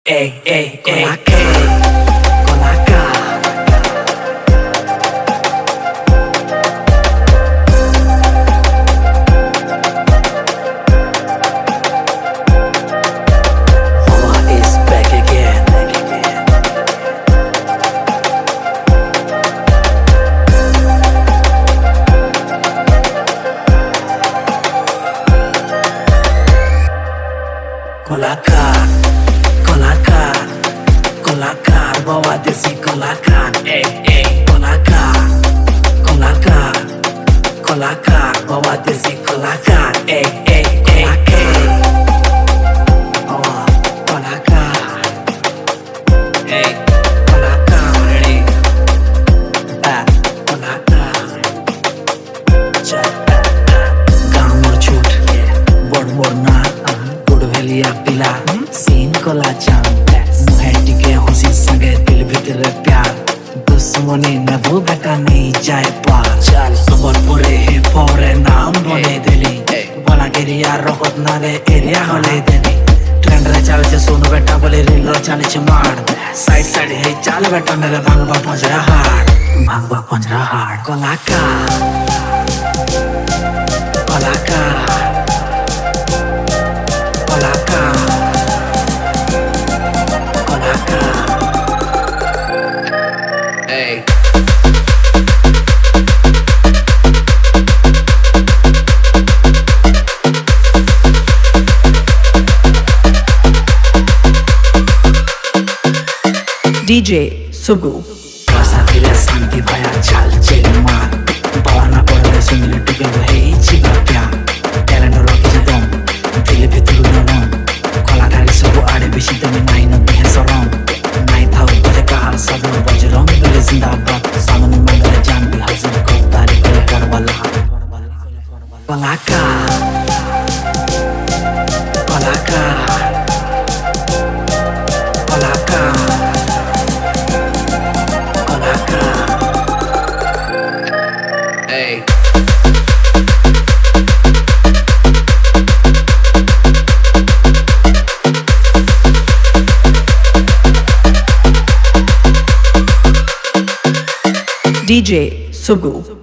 Kolakan, kolakan, kolakan, bawa desi kolakan, kolakan, kolakan, kolakan, bawa desi kolakan, kolakan, bawa kolakan, kolakan, ready, kolakan, गाँव और छूट बड़ बड़ ना गुड़ भेलिया पिला सीन कोला चाम मुहे टिके हंसी संगे दिल भीतर प्यार दुश्मनी न वो बेटा नहीं जाए पार चल सबर पुरे ही पौरे नाम बोले दिली बोला गिरिया रोकत ना रे एरिया होले देनी ट्रेंड रे चाल से सुन बेटा बोले रील रे चाल से मार साइड साइड है चाल बेटा मेरे भागवा पंजरा हार कलाकार कलाकार कलाकार कलाकार DJ Sugu. Rasa bila santi baya chal chelman Bawana korre sungile tuke wahi chiba pyar Talent roki jadon dil bhitru narom Kolakari sabu ade beshi tami nai nati hai saram Nai thau bajhe kahar sador bajrong bale zindabad Saman mandale jaan bhi hazir koftari kolakar wala Kolakar Kolakar Kolakar DJ Sugu.